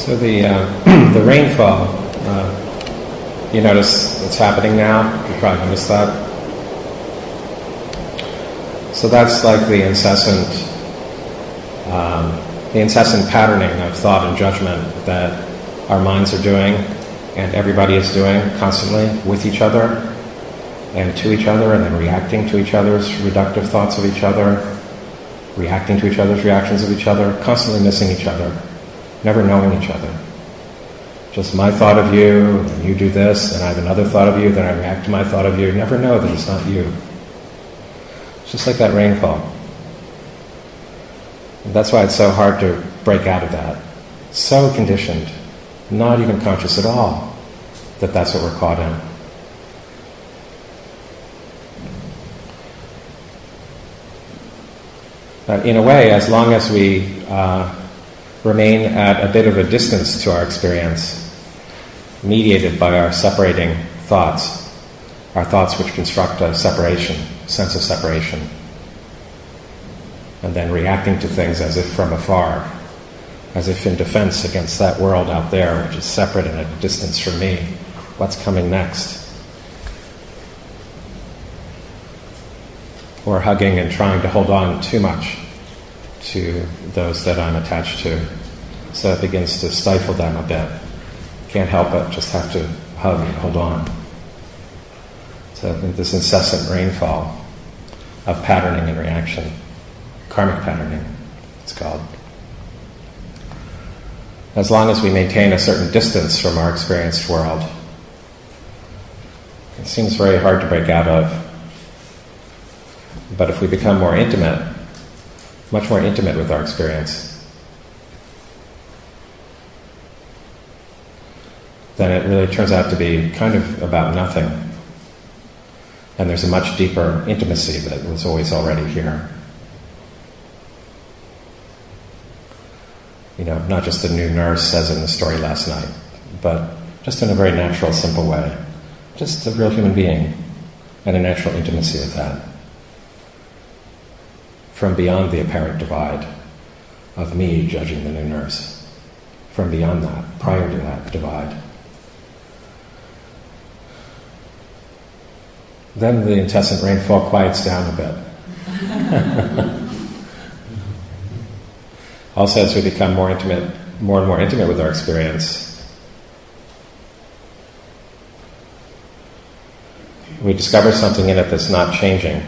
So the the rainfall, you notice it's happening now. You probably noticed that. So that's like the incessant patterning of thought and judgment that our minds are doing, and everybody is doing constantly with each other and to each other, and then reacting to each other's reductive thoughts of each other, reacting to each other's reactions of each other, constantly missing each other, never knowing each other. Just my thought of you, and you do this, and I have another thought of you, then I react to my thought of you. Never know that it's not you. It's just like that rainfall. And that's why it's so hard to break out of that. So conditioned, not even conscious at all, that that's what we're caught in. In a way, as long as we remain at a bit of a distance to our experience, mediated by our separating thoughts, our thoughts which construct a separation, sense of separation, and then reacting to things as if from afar, as if in defense against that world out there which is separate and at a distance from me. What's coming next? Or hugging and trying to hold on too much to those that I'm attached to, so it begins to stifle them a bit. Can't help it, just have to hug and hold on. So this incessant rainfall of patterning and reaction, karmic patterning, it's called. As long as we maintain a certain distance from our experienced world, it seems very hard to break out of. But if we become more intimate, much more intimate with our experience, then it really turns out to be kind of about nothing. And there's a much deeper intimacy that was always already here. You know, not just the new nurse says in the story last night, but just in a very natural, simple way. Just a real human being and a natural intimacy of that. From beyond the apparent divide of me judging the new nurse. From beyond that, prior to that divide. Then the incessant rainfall quiets down a bit. Also, as we become more and more intimate with our experience, we discover something in it that's not changing.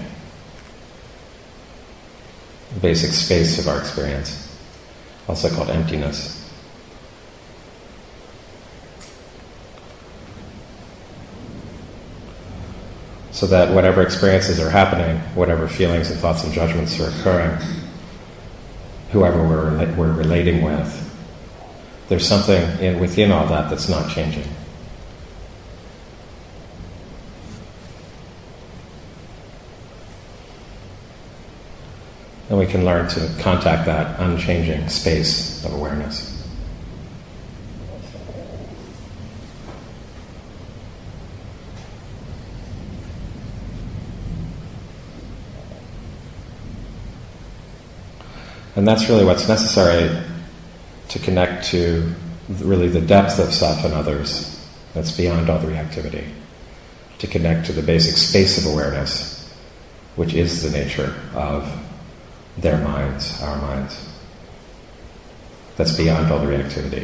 The basic space of our experience, also called emptiness. So that whatever experiences are happening, whatever feelings and thoughts and judgments are occurring, whoever we're relating with, there's something within all that that's not changing. And we can learn to contact that unchanging space of awareness. And that's really what's necessary to connect to really the depth of self and others that's beyond all the reactivity. To connect to the basic space of awareness, which is the nature of their minds, our minds. That's beyond all the reactivity.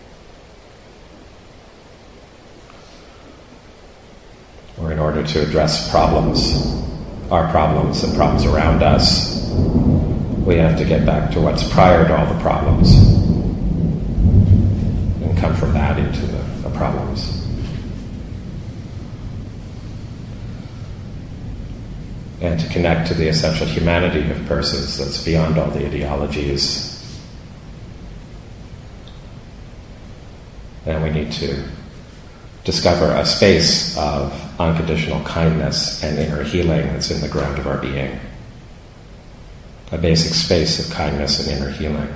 Or in order to address problems, our problems and problems around us, we have to get back to what's prior to all the problems and come from that into the problems. And to connect to the essential humanity of persons that's beyond all the ideologies. And we need to discover a space of unconditional kindness and inner healing that's in the ground of our being. A basic space of kindness and inner healing.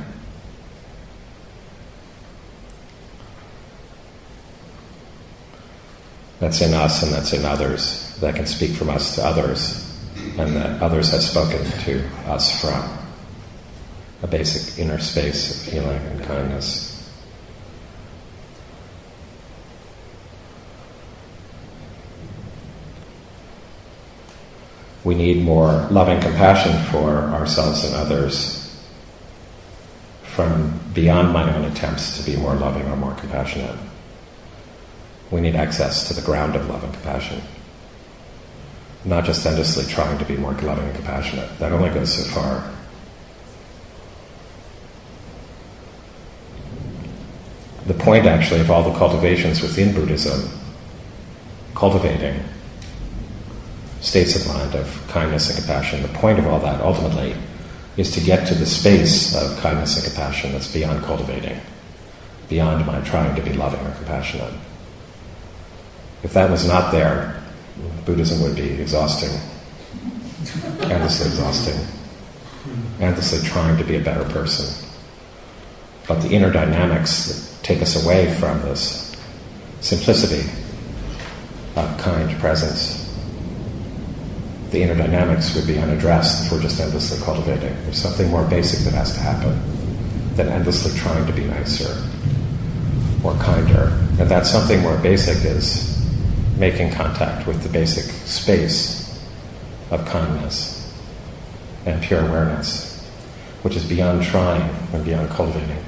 That's in us and that's in others, that can speak from us to others, and that others have spoken to us from. A basic inner space of healing and kindness. We need more loving compassion for ourselves and others from beyond my own attempts to be more loving or more compassionate. We need access to the ground of love and compassion. Not just endlessly trying to be more loving and compassionate. That only goes so far. The point, actually, of all the cultivations within Buddhism, cultivating states of mind of kindness and compassion, the point of all that, ultimately, is to get to the space of kindness and compassion that's beyond cultivating, beyond my trying to be loving or compassionate. If that was not there, Buddhism would be exhausting, endlessly exhausting, endlessly trying to be a better person. But the inner dynamics that take us away from this simplicity of kind presence, the inner dynamics would be unaddressed if we're just endlessly cultivating. There's something more basic that has to happen than endlessly trying to be nicer or kinder. And that something more basic is making contact with the basic space of kindness and pure awareness, which is beyond trying and beyond cultivating.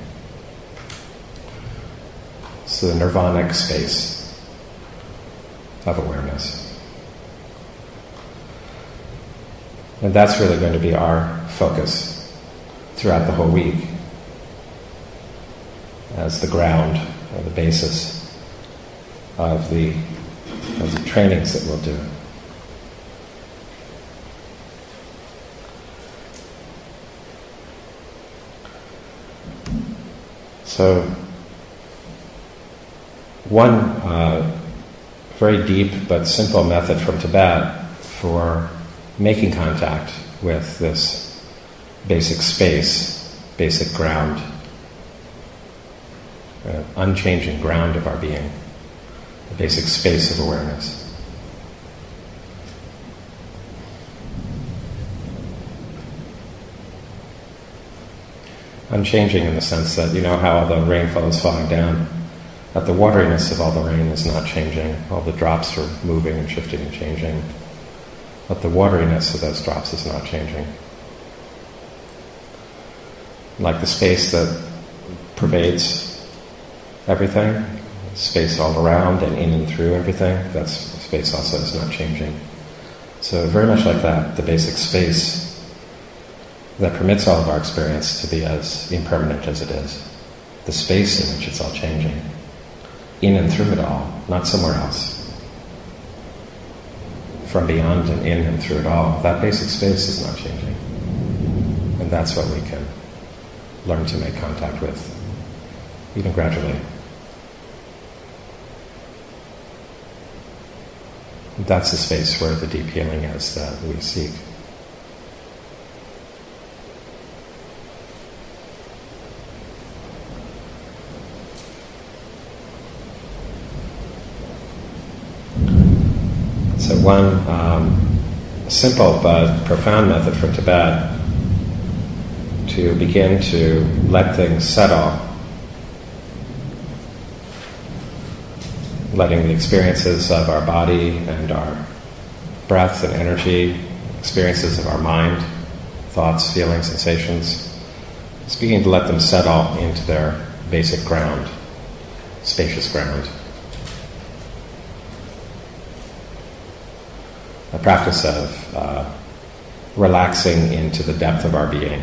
So the nirvanic space of awareness. And that's really going to be our focus throughout the whole week as the ground or the basis of the trainings that we'll do. So, one very deep but simple method from Tibet for making contact with this basic space, basic ground, unchanging ground of our being, the basic space of awareness. Unchanging in the sense that, you know how all the rainfall is falling down, that the wateriness of all the rain is not changing, all the drops are moving and shifting and changing, but the wateriness of those drops is not changing. Like the space that pervades everything, space all around and in and through everything, that space also is not changing. So very much like that, the basic space that permits all of our experience to be as impermanent as it is. The space in which it's all changing. In and through it all, not somewhere else. From beyond and in and through it all, that basic space is not changing. And that's what we can learn to make contact with, even gradually. That's the space where the deep healing is that we seek. So one simple but profound method from Tibet to begin to let things settle, letting the experiences of our body and our breath and energy, experiences of our mind, thoughts, feelings, sensations, just beginning to let them settle into their basic ground, spacious ground. A practice of relaxing into the depth of our being.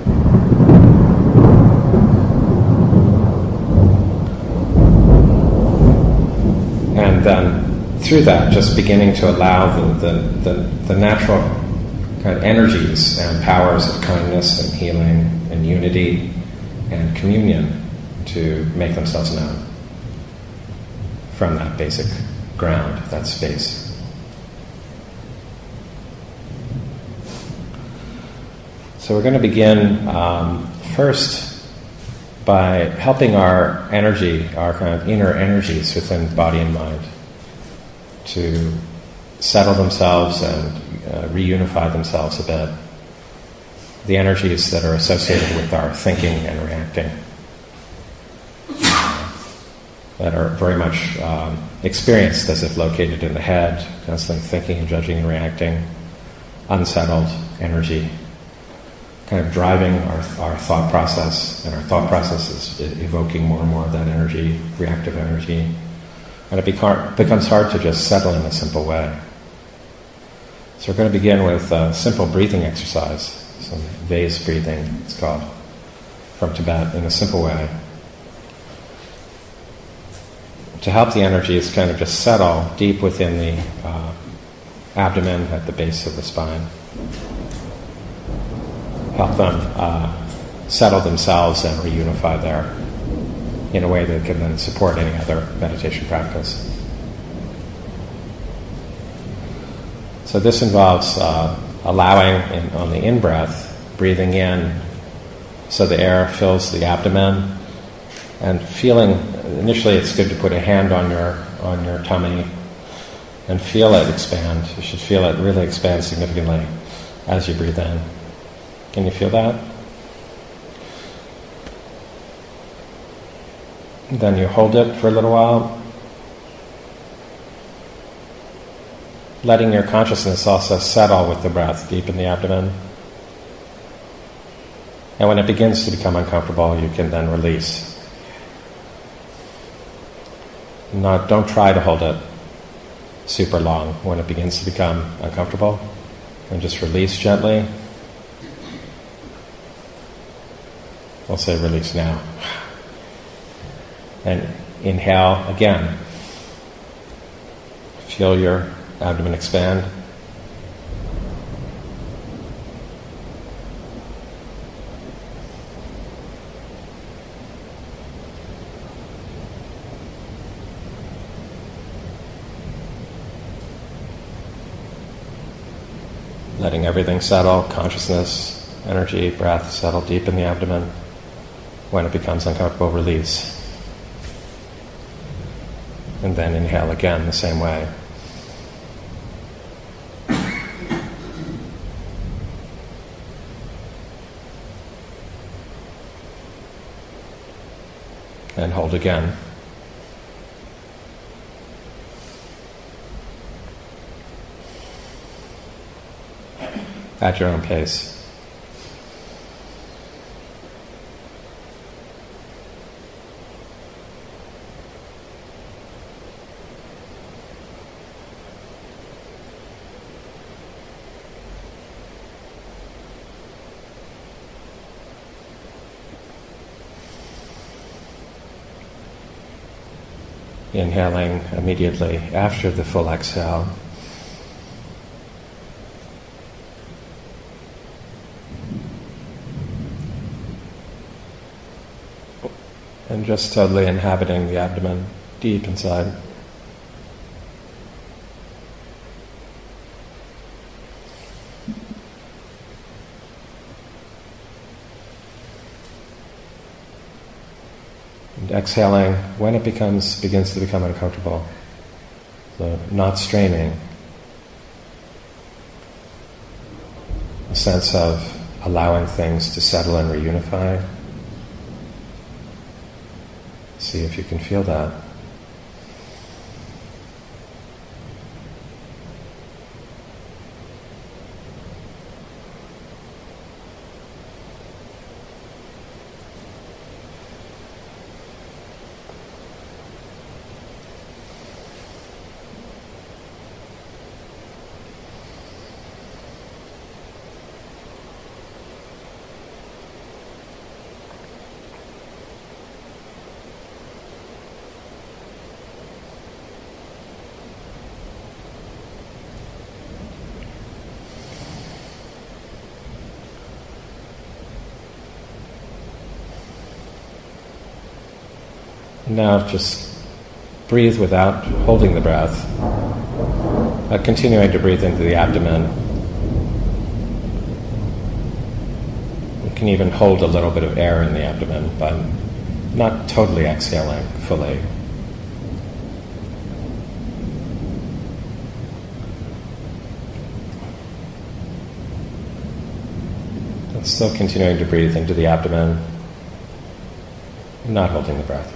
And then through that, just beginning to allow the natural kind of energies and powers of kindness and healing and unity and communion to make themselves known from that basic ground, that space. So we're going to begin first by helping our energy, our kind of inner energies within body and mind to settle themselves and reunify themselves a bit. The energies that are associated with our thinking and reacting, that are very much experienced as if located in the head, constantly thinking and judging and reacting, unsettled energy, kind of driving our thought process, and our thought process is evoking more and more of that energy, reactive energy, and it becomes hard to just settle in a simple way. So we're going to begin with a simple breathing exercise, some vase breathing, it's called, from Tibet, in a simple way. To help the energies kind of just settle deep within the abdomen at the base of the spine. Help them settle themselves and reunify there in a way that can then support any other meditation practice. So this involves allowing, on the in-breath, breathing in so the air fills the abdomen, and feeling, initially it's good to put a hand on your tummy and feel it expand. You should feel it really expand significantly as you breathe in. Can you feel that? Then you hold it for a little while, letting your consciousness also settle with the breath deep in the abdomen. And when it begins to become uncomfortable, you can then release. Don't try to hold it super long when it begins to become uncomfortable, and just release gently. We'll say release now. And inhale again. Feel your abdomen expand. Letting everything settle, consciousness, energy, breath settle deep in the abdomen. When it becomes uncomfortable, release. And then inhale again the same way. And hold again. At your own pace. Inhaling immediately after the full exhale. And just totally inhabiting the abdomen deep inside. And exhaling when it begins to become uncomfortable. So not straining. A sense of allowing things to settle and reunify. See if you can feel that. Now just breathe without holding the breath, continuing to breathe into the abdomen. You can even hold a little bit of air in the abdomen, but not totally exhaling fully. And still continuing to breathe into the abdomen, not holding the breath.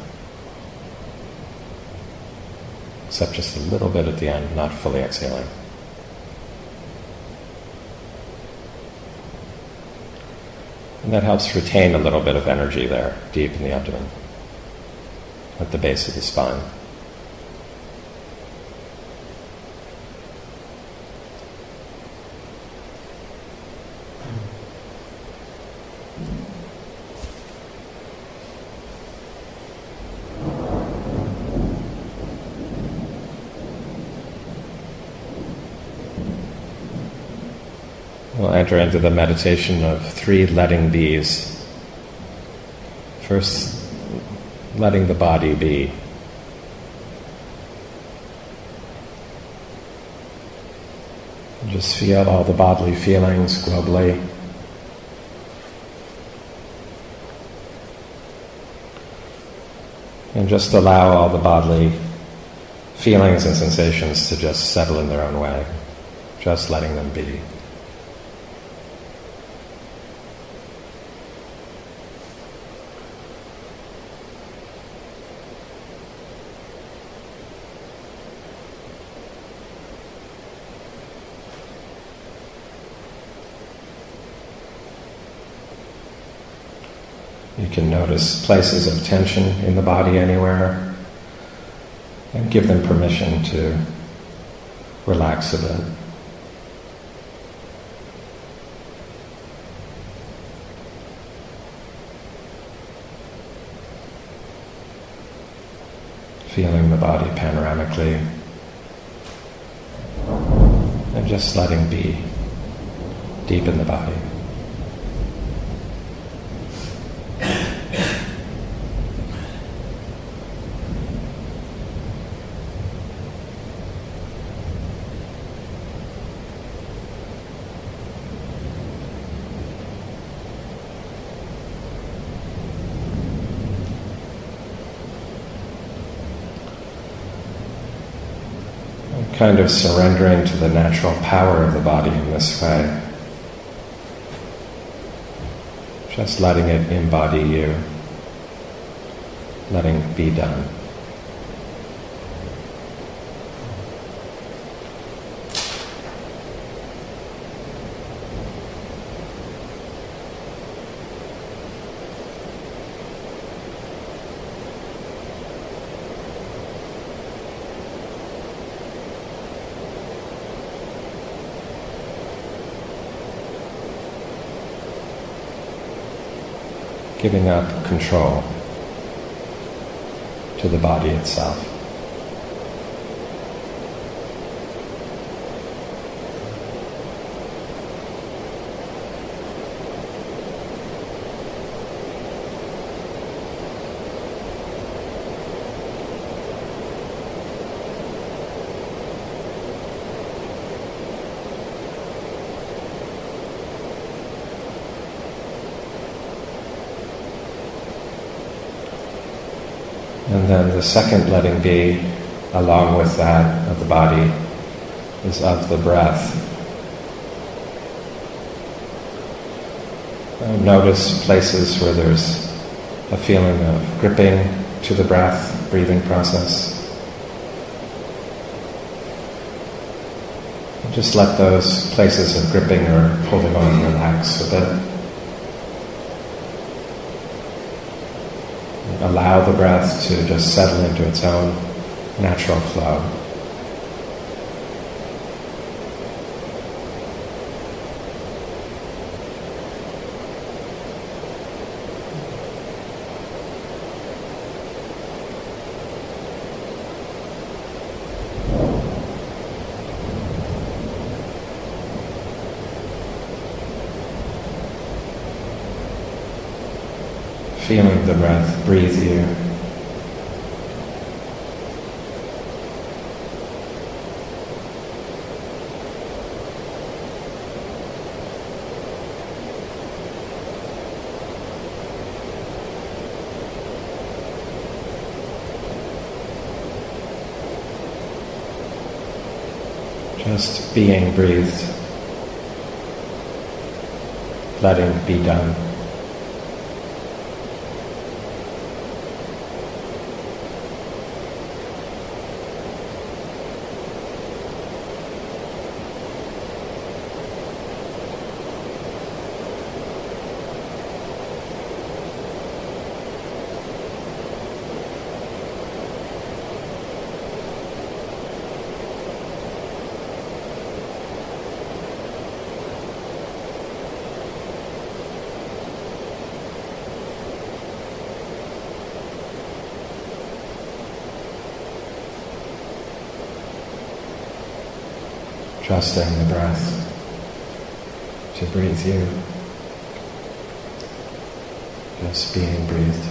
Except just a little bit at the end, not fully exhaling. And that helps retain a little bit of energy there, deep in the abdomen, at the base of the spine. We'll enter into the meditation of 3 letting bees. First, letting the body be. Just feel all the bodily feelings globally. And just allow all the bodily feelings and sensations to just settle in their own way. Just letting them be. You can notice places of tension in the body anywhere and give them permission to relax a bit. Feeling the body panoramically and just letting be deep in the body. Kind of surrendering to the natural power of the body in this way. Just letting it embody you. Letting it be done. Giving up control to the body itself. And then the second letting be, along with that of the body, is of the breath. Notice places where there's a feeling of gripping to the breath, breathing process. Just let those places of gripping or holding on relax a bit. Allow the breath to just settle into its own natural flow. Feeling the breath breathe you. Just being breathed, letting be done. trusting the breath to breathe you, just being breathed.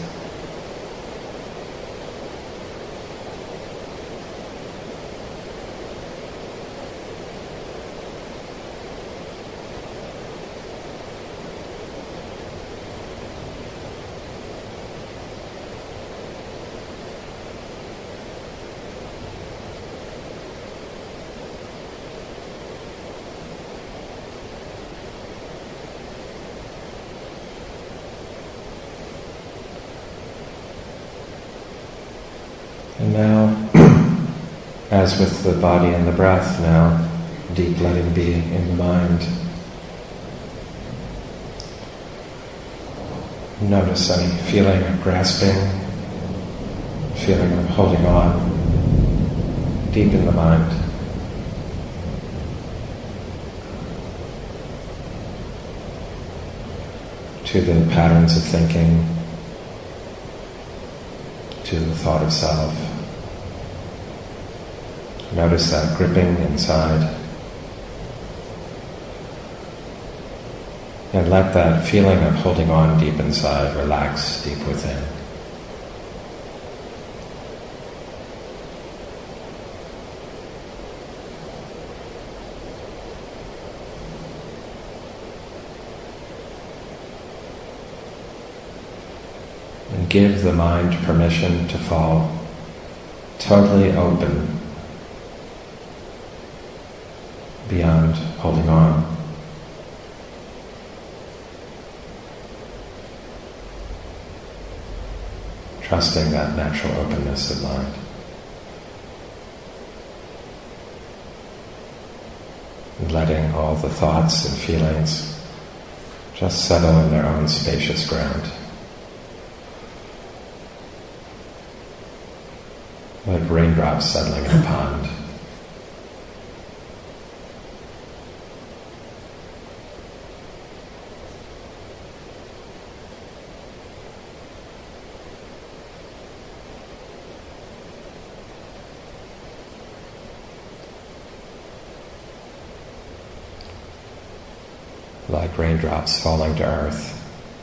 And now, as with the body and the breath, now deep letting be in the mind. Notice any feeling of grasping, feeling of holding on, deep in the mind. To the patterns of thinking, to the thought of self. Notice that gripping inside. And let that feeling of holding on deep inside relax deep within. And give the mind permission to fall totally open beyond holding on. Trusting that natural openness of mind. And letting all the thoughts and feelings just settle in their own spacious ground. Like raindrops settling in a pond. Like raindrops falling to earth,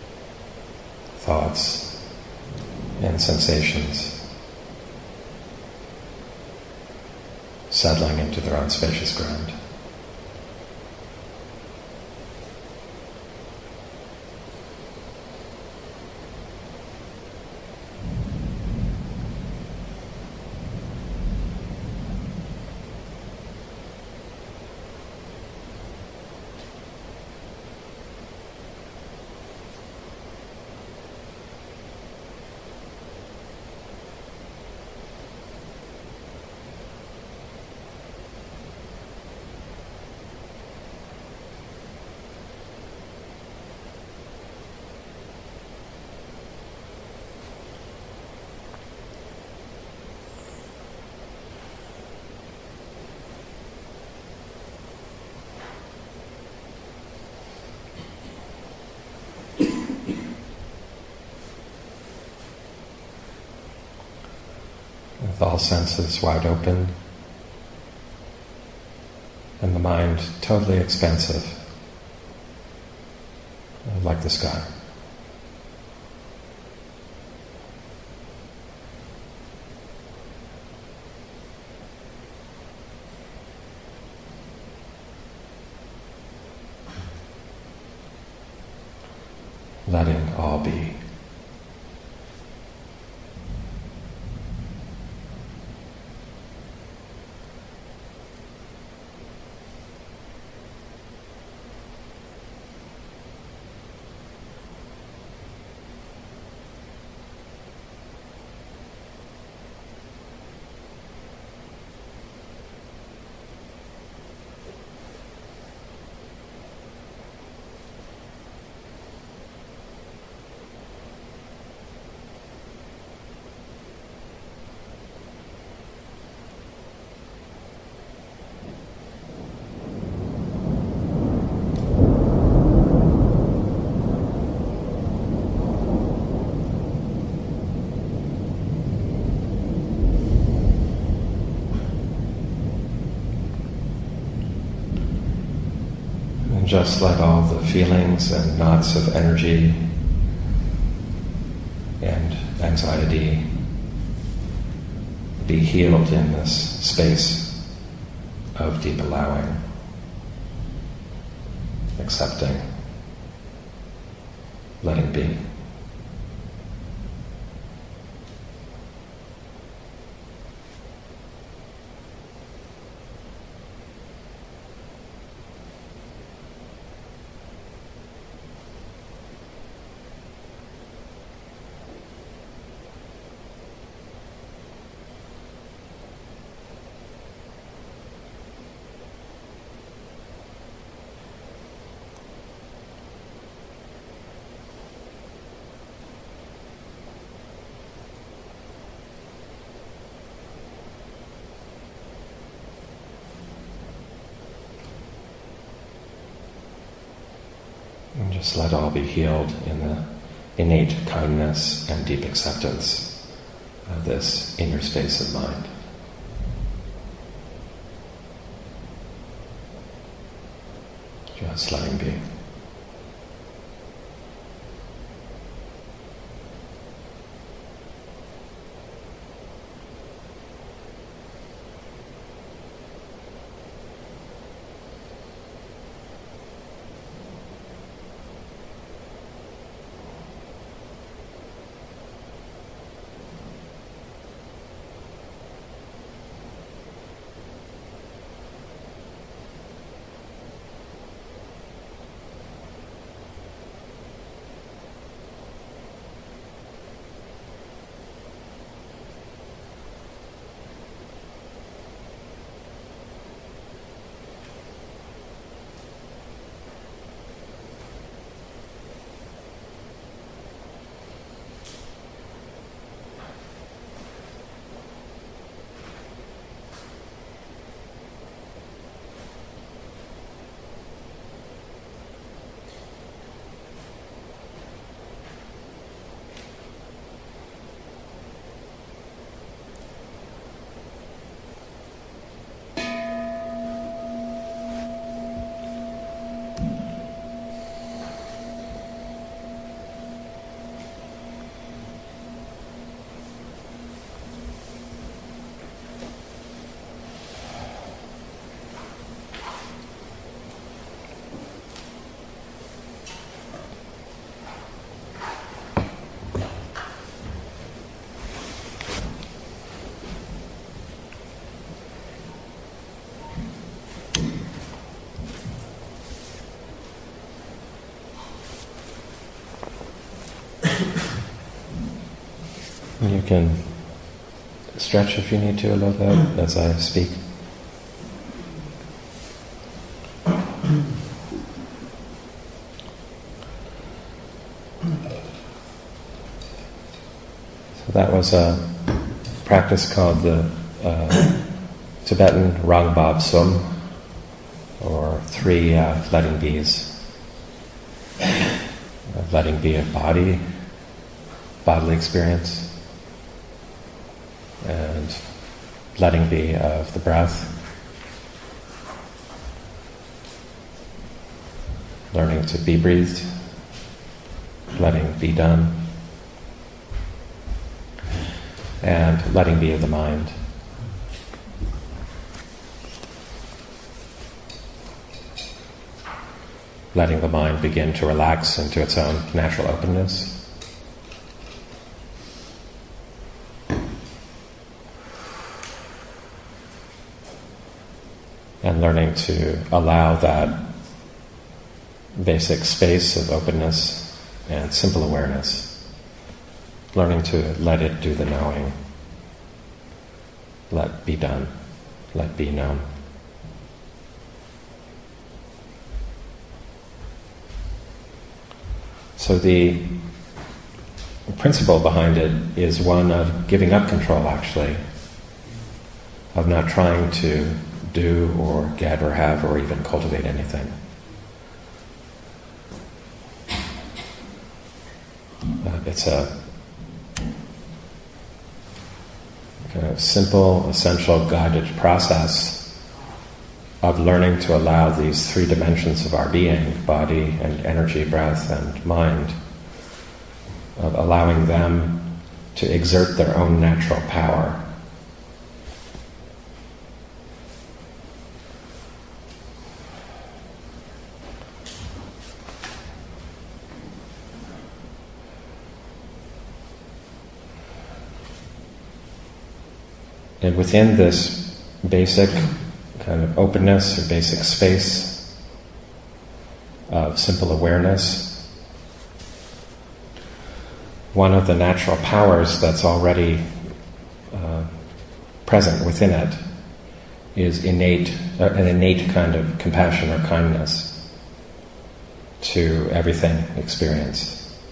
thoughts and sensations settling into their own spacious ground. With all senses wide open and the mind totally expansive, like the sky. Letting all be. just let all the feelings and knots of energy and anxiety be healed in this space of deep allowing, accepting, letting be. And just let all be healed in the innate kindness and deep acceptance of this inner space of mind. Just letting be. You can stretch if you need to a little bit as I speak. So that was a practice called the Tibetan Rangbab Sum, or 3 letting be's. Letting be of body, bodily experience, and letting be of the breath, learning to be breathed, letting be done, and letting be of the mind. Letting the mind begin to relax into its own natural openness. And learning to allow that basic space of openness and simple awareness. Learning to let it do the knowing. Let be done. Let be known. So the principle behind it is one of giving up control, actually, of not trying to do or get or have or even cultivate anything. It's a kind of simple, essential, guided process of learning to allow these three dimensions of our being, body and energy, breath and mind, of allowing them to exert their own natural power. And within this basic kind of openness or basic space of simple awareness, one of the natural powers that's already present within it is an innate kind of compassion or kindness to everything experienced.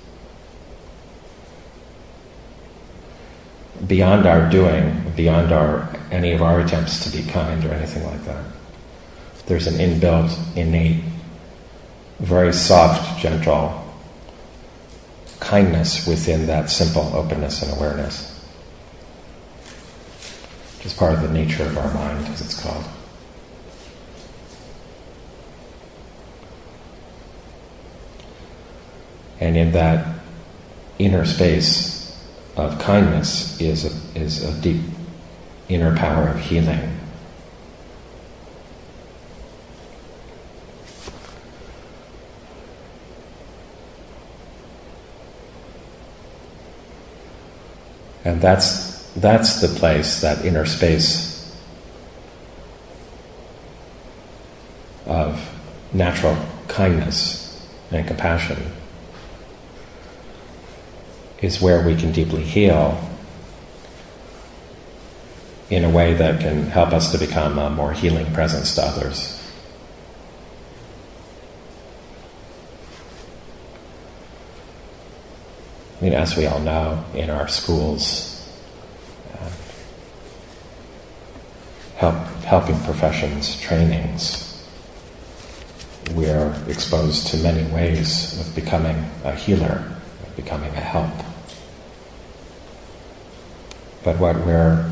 Beyond our doing, beyond any of our attempts to be kind or anything like that, there's an inbuilt, innate, very soft, gentle kindness within that simple openness and awareness. Which is part of the nature of our mind, as it's called. And in that inner space of kindness is a deep inner power of healing. And that's the place, that inner space of natural kindness and compassion is where we can deeply heal in a way that can help us to become a more healing presence to others. I mean, as we all know, in our schools, helping professions, trainings, we're exposed to many ways of becoming a healer, of becoming a help. But what we're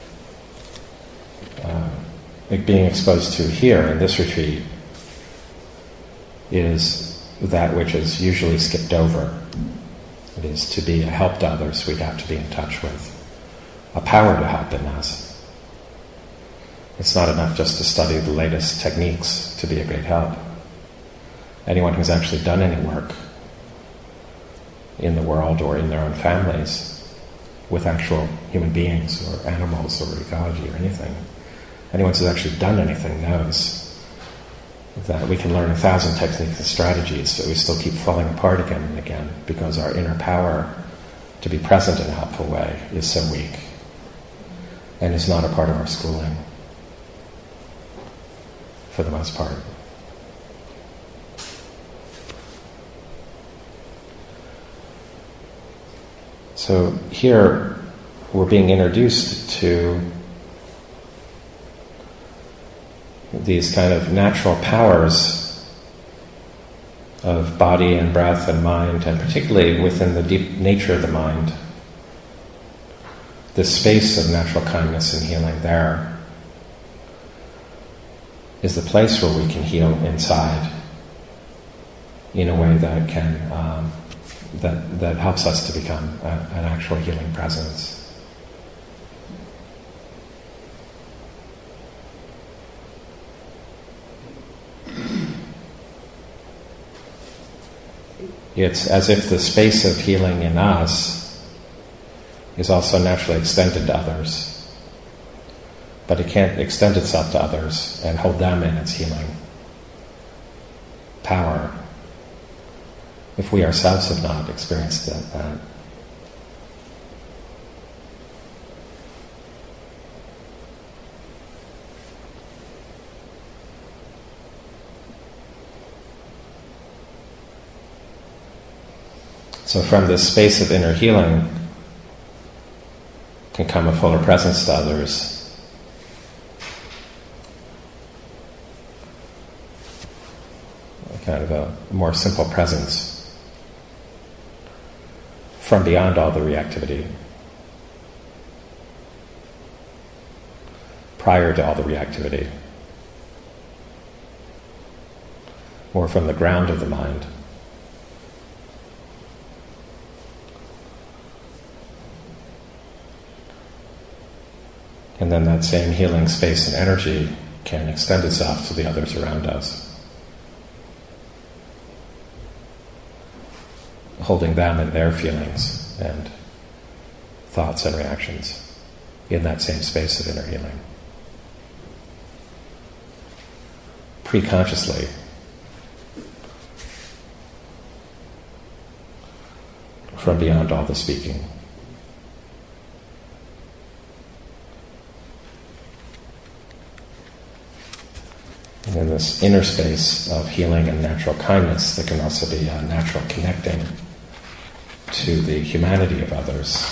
being exposed to here in this retreat is that which is usually skipped over. It is to be a help to others, we'd have to be in touch with a power to help in us. It's not enough just to study the latest techniques to be a great help. Anyone who's actually done any work in the world or in their own families with actual human beings or animals or ecology or anything, anyone who's actually done anything knows that we can learn 1,000 techniques and strategies, but we still keep falling apart again and again because our inner power to be present in a helpful way is so weak and is not a part of our schooling for the most part. So here we're being introduced to these kind of natural powers of body and breath and mind, and particularly within the deep nature of the mind, the space of natural kindness and healing there is the place where we can heal inside in a way that can that helps us to become an actual healing presence. It's as if the space of healing in us is also naturally extended to others, but it can't extend itself to others and hold them in its healing power if we ourselves have not experienced that. So from this space of inner healing can come a fuller presence to others. A kind of a more simple presence from beyond all the reactivity, prior to all the reactivity. or from the ground of the mind. And then that same healing space and energy can extend itself to the others around us, holding them in their feelings and thoughts and reactions in that same space of inner healing. Pre-consciously, from beyond all the speaking. And in this inner space of healing and natural kindness, there can also be a natural connecting to the humanity of others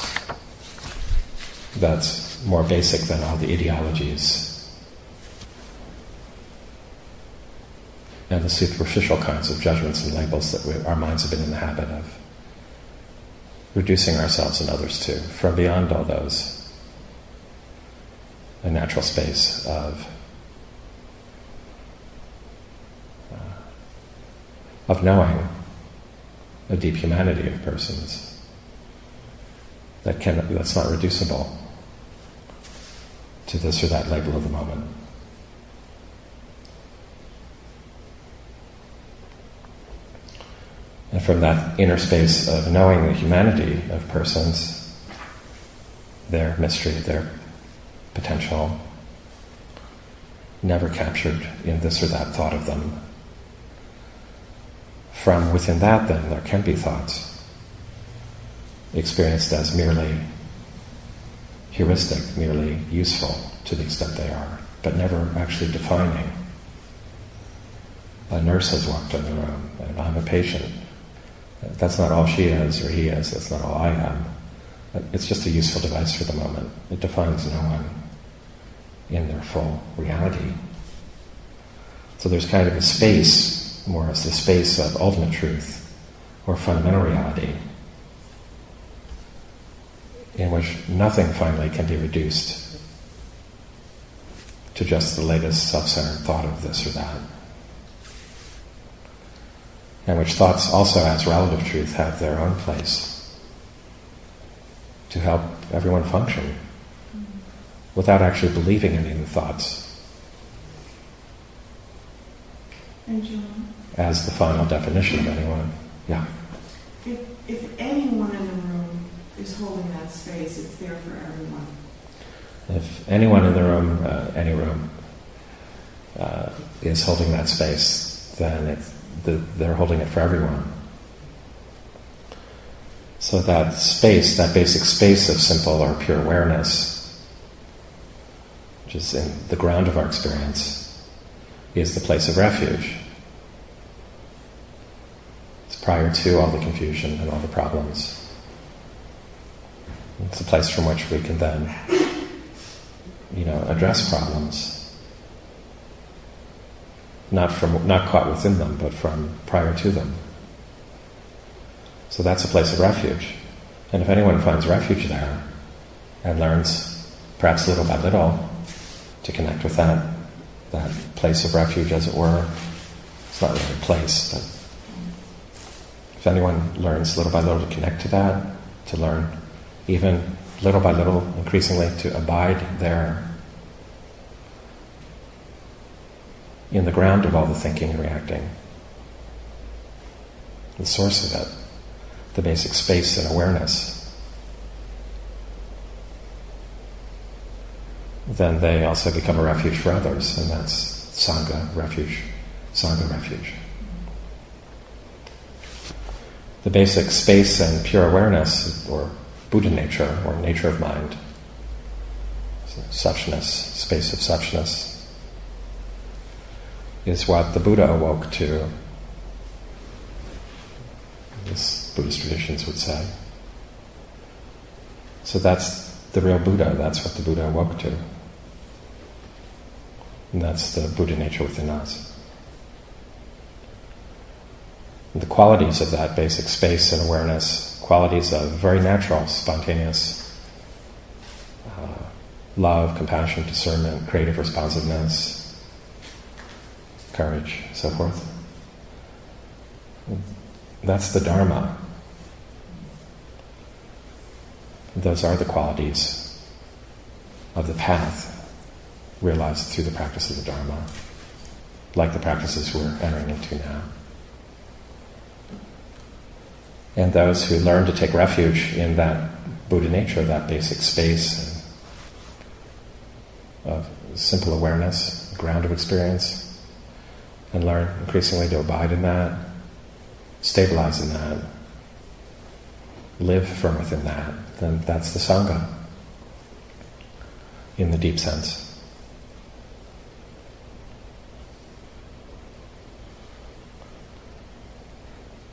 that's more basic than all the ideologies and the superficial kinds of judgments and labels that our minds have been in the habit of reducing ourselves and others to. From beyond all those, a natural space of knowing a deep humanity of persons that's not reducible to this or that label of the moment. And from that inner space of knowing the humanity of persons, their mystery, their potential, never captured in this or that thought of them, from within that, then, there can be thoughts experienced as merely heuristic, merely useful to the extent they are, but never actually defining. A nurse has walked in the room, and I'm a patient. That's not all she is or he is, that's not all I am. It's just a useful device for the moment. It defines no one in their full reality. So there's kind of a space, more as the space of ultimate truth or fundamental reality, in which nothing finally can be reduced to just the latest self-centered thought of this or that, and which thoughts also as relative truth have their own place to help everyone function without actually believing any of the thoughts as the final definition of anyone. Yeah. If anyone in the room is holding that space, it's there for everyone. If anyone in the room, any room, is holding that space, then they're holding it for everyone. So that space, that basic space of simple or pure awareness, which is in the ground of our experience, is the place of refuge. It's prior to all the confusion and all the problems. It's a place from which we can then, address problems. Not caught within them, but from prior to them. So that's a place of refuge. And if anyone finds refuge there and learns, perhaps little by little, to connect with that place of refuge, as it were, it's not really a place, but if anyone learns little by little to connect to that, to learn even little by little, increasingly, to abide there, in the ground of all the thinking and reacting, the source of it, the basic space and awareness, then they also become a refuge for others, and that's Sangha refuge. The basic space and pure awareness, or Buddha nature, or nature of mind, suchness, space of suchness, is what the Buddha awoke to, as Buddhist traditions would say. So that's the real Buddha, that's what the Buddha awoke to. And that's the Buddha nature within us. And the qualities of that basic space and awareness, qualities of very natural, spontaneous love, compassion, discernment, creative responsiveness, courage, so forth, That's the Dharma. Those are the qualities of the path realized through the practice of the Dharma, like the practices we're entering into now. And those who learn to take refuge in that Buddha nature, that basic space of simple awareness, ground of experience, and learn increasingly to abide in that, stabilize in that, live from within that, then that's the Sangha in the deep sense.